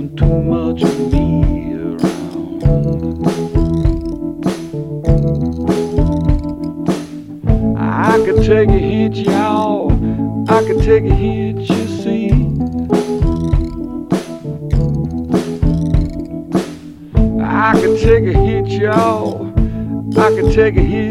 isn't too much of me around. I could take a hint, y'all. I could take a hint, you see. I could take a hint, y'all. I could take a hint.